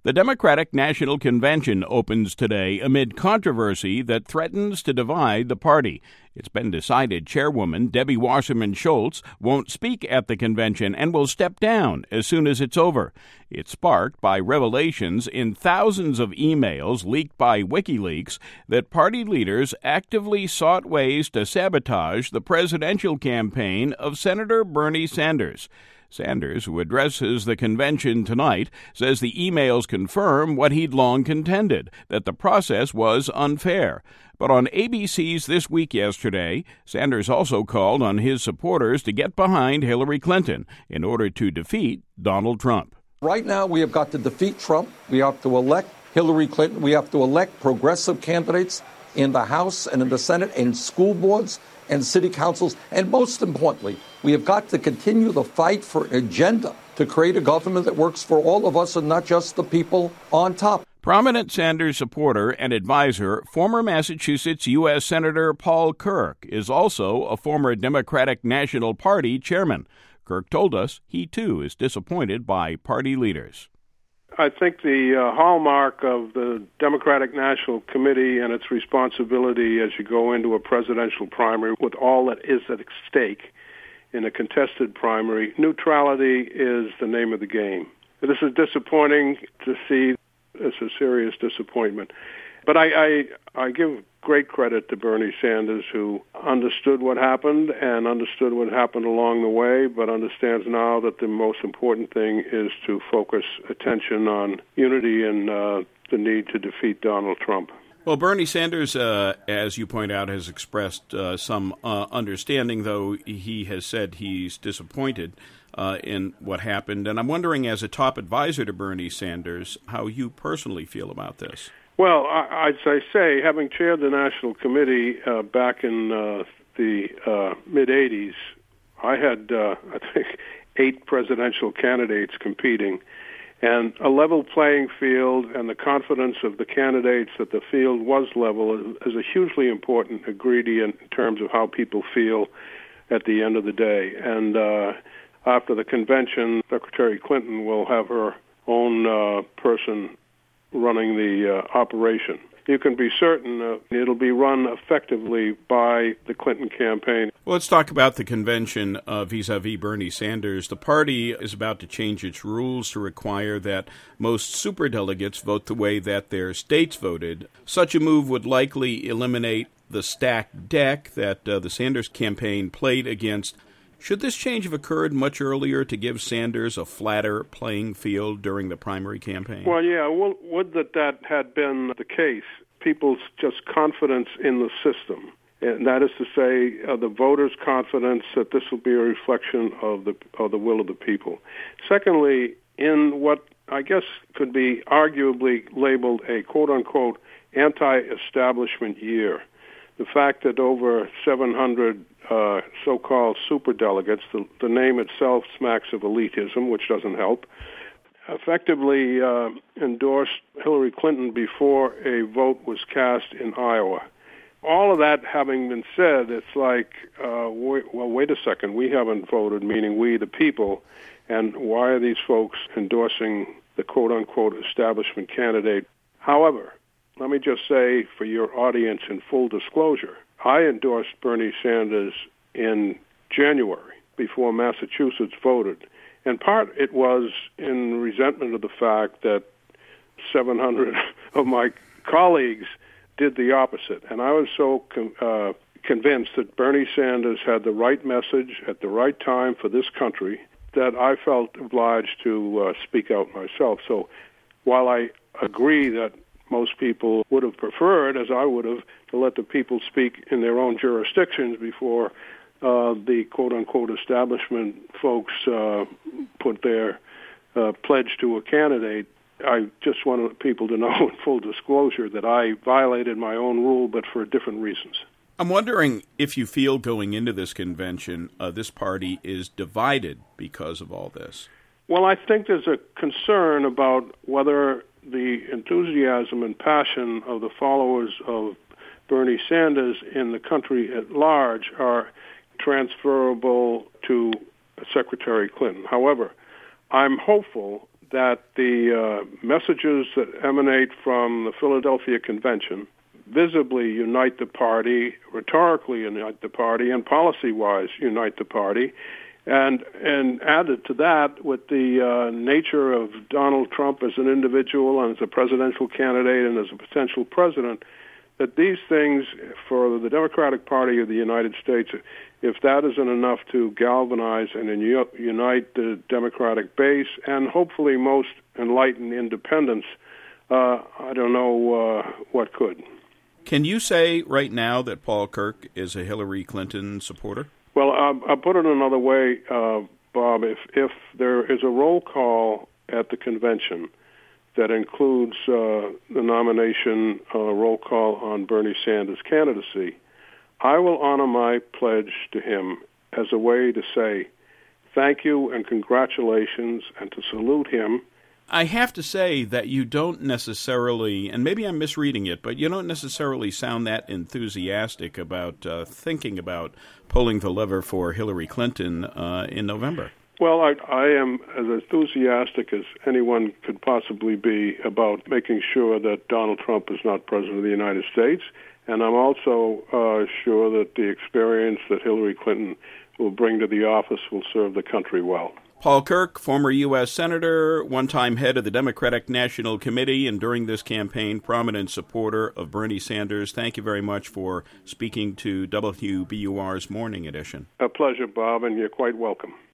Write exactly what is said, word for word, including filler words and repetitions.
The Democratic National Convention opens today amid controversy that threatens to divide the party. It's been decided Chairwoman Debbie Wasserman Schultz won't speak at the convention and will step down as soon as it's over. It's sparked by revelations in thousands of emails leaked by WikiLeaks that party leaders actively sought ways to sabotage the presidential campaign of Senator Bernie Sanders. Sanders, who addresses the convention tonight, says the emails confirm what he'd long contended, that the process was unfair. But on A B C's This Week yesterday, Sanders also called on his supporters to get behind Hillary Clinton in order to defeat Donald Trump. Right now, we have got to defeat Trump. We have to elect Hillary Clinton. We have to elect progressive candidates in the House and in the Senate, in school boards and city councils. And most importantly, we have got to continue the fight for an agenda to create a government that works for all of us and not just the people on top. Prominent Sanders supporter and advisor, former Massachusetts U S Senator Paul Kirk, is also a former Democratic National Party chairman. Kirk told us he, too, is disappointed by party leaders. I think the uh, hallmark of the Democratic National Committee and its responsibility as you go into a presidential primary with all that is at stake in a contested primary, neutrality is the name of the game. This is disappointing to see. It's a serious disappointment. But I, I, I give great credit to Bernie Sanders, who understood what happened and understood what happened along the way, but understands now that the most important thing is to focus attention on unity and uh, the need to defeat Donald Trump. Well, Bernie Sanders, uh, as you point out, has expressed uh, some uh, understanding, though he has said he's disappointed uh, in what happened. And I'm wondering, as a top advisor to Bernie Sanders, how you personally feel about this. Well, I, as I say, having chaired the National Committee uh, back in uh, the uh, mid-eighties, I had, uh, I think, eight presidential candidates competing. And a level playing field and the confidence of the candidates that the field was level is a hugely important ingredient in terms of how people feel at the end of the day. And uh, after the convention, Secretary Clinton will have her own uh, person running the uh, operation. You can be certain uh, it'll be run effectively by the Clinton campaign. Well, let's talk about the convention uh, vis-a-vis Bernie Sanders. The party is about to change its rules to require that most superdelegates vote the way that their states voted. Such a move would likely eliminate the stacked deck that uh, the Sanders campaign played against. Should this change have occurred much earlier to give Sanders a flatter playing field during the primary campaign? Well, yeah, well, would that that had been the case. People's just confidence in the system, and that is to say, uh, the voters' confidence that this will be a reflection of the of the will of the people. Secondly, in what I guess could be arguably labeled a quote-unquote anti-establishment year, the fact that over seven hundred uh, so-called superdelegates, the, the name itself smacks of elitism, which doesn't help, effectively uh, endorsed Hillary Clinton before a vote was cast in Iowa. All of that having been said, it's like, uh, wait, well, wait a second, we haven't voted, meaning we, the people, and why are these folks endorsing the quote-unquote establishment candidate? However, let me just say for your audience in full disclosure, I endorsed Bernie Sanders in January before Massachusetts voted. In part, it was in resentment of the fact that seven hundred of my colleagues did the opposite. And I was so uh, convinced that Bernie Sanders had the right message at the right time for this country that I felt obliged to uh, speak out myself. So while I agree that most people would have preferred, as I would have, to let the people speak in their own jurisdictions before uh, the quote-unquote establishment folks uh, put their uh, pledge to a candidate, I just wanted people to know in full disclosure that I violated my own rule, but for different reasons. I'm wondering if you feel going into this convention, uh, this party is divided because of all this. Well, I think there's a concern about whether the enthusiasm and passion of the followers of Bernie Sanders in the country at large are transferable to Secretary Clinton. However, I'm hopeful that the uh, messages that emanate from the Philadelphia Convention visibly unite the party, rhetorically unite the party, and policy-wise unite the party. And and added to that, with the uh, nature of Donald Trump as an individual and as a presidential candidate and as a potential president, that these things for the Democratic Party of the United States, if that isn't enough to galvanize and unite the Democratic base and hopefully most enlightened independents, uh, I don't know uh, what could. Can you say right now that Paul Kirk is a Hillary Clinton supporter? Well, I'll, I'll put it another way, uh, Bob. If, if there is a roll call at the convention that includes uh, the nomination uh, roll call on Bernie Sanders' candidacy, I will honor my pledge to him as a way to say thank you and congratulations and to salute him. I have to say that you don't necessarily, and maybe I'm misreading it, but you don't necessarily sound that enthusiastic about uh, thinking about pulling the lever for Hillary Clinton uh, in November. Well, I, I am as enthusiastic as anyone could possibly be about making sure that Donald Trump is not president of the United States, and I'm also uh, sure that the experience that Hillary Clinton will bring to the office will serve the country well. Paul Kirk, former U S Senator, one-time head of the Democratic National Committee, and during this campaign, prominent supporter of Bernie Sanders. Thank you very much for speaking to W B U R's Morning Edition. A pleasure, Bob, and you're quite welcome.